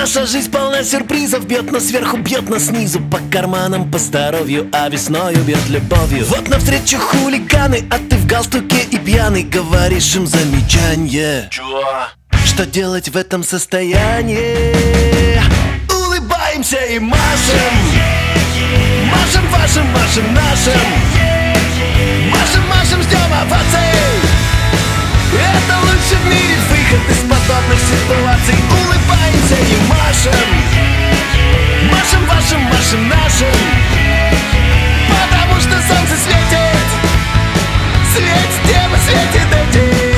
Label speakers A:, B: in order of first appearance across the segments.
A: Наша жизнь полна сюрпризов, бьет нас сверху, бьет нас снизу. По карманам, по здоровью, а весною бьет любовью. Вот навстречу хулиганы, а ты в галстуке и пьяный. Говоришь им замечание. Чего? Что делать в этом состоянии? Улыбаемся и машем. Машем вашим, машем нашим. Машем, машем, ждем оваций. Это лучший в мире выход из подобных ситуаций. Улыбаемся и машем. Машем вашим, машем нашим. Потому что солнце светит. Светит тем и светит этим.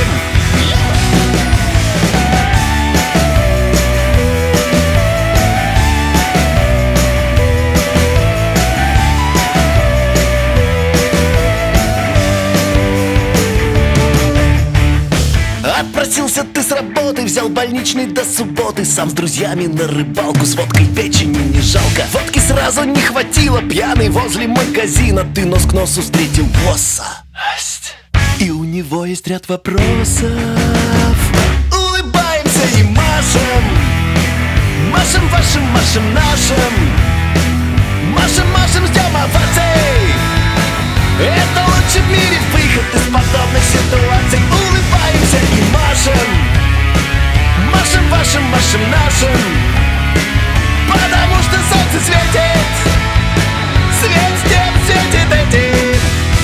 A: Отпросился ты с работы, взял больничный до субботы. Сам с друзьями на рыбалку, с водкой печени не жалко. Водки сразу не хватило, пьяный возле магазина. Ты нос к носу встретил босса, и у него есть ряд вопросов. Улыбаемся и машем. Машем вашим, машем нашим. Машем, машем, ждем оваций. Это лучший в мире выход из подобных ситуаций. Улыбаемся и машем. Машем вашим, машем нашим. Потому что солнце светит. Светит тем, светит этим.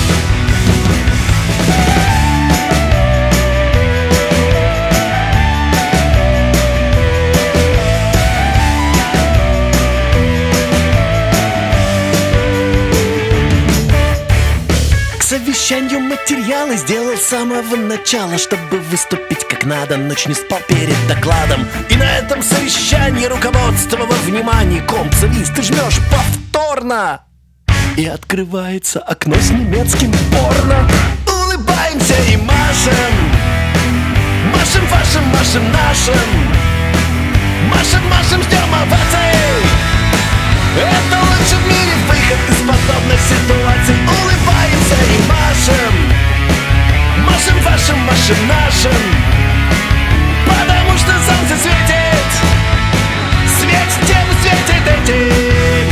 A: Совещанию материалы сделал с самого начала, чтобы выступить как надо. Ночь не спал перед докладом. И на этом совещании руководство во внимании. Комп-свист ты жмешь повторно, и открывается окно с немецким порно. Улыбаемся и машем. Машем вашим, машем нашим. Машем, машем, ждем оваций. Это лучший в мире выход из подобных ситуаций. Улыбаемся и машем. Машем вашим, машем нашим. Потому что солнце светит. Светит тем, светит этим.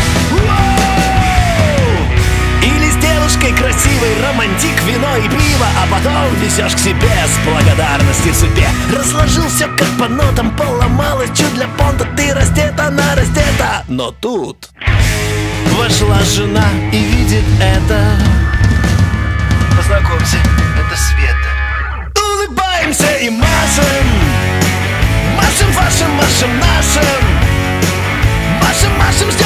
A: Или с девушкой красивой, романтик, вино и пиво. А потом везешь к себе с благодарностью судьбе. Разложил все как по нотам, поломалось чуть для понта. Ты раздета, она раздета. Но тут вошла жена и видит это. Познакомься, это Света. Улыбаемся и машем. Машем вашим, машем нашим. Машем, машем,